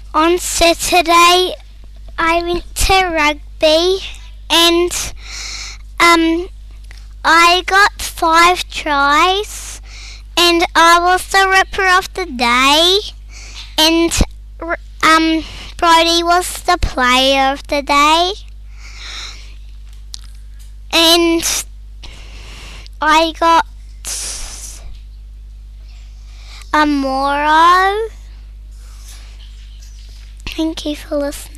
On Saturday, I went to rugby and I got 5 tries and I was the ripper of the day and Brody was the player of the day and I got a Moro. Thank you for listening.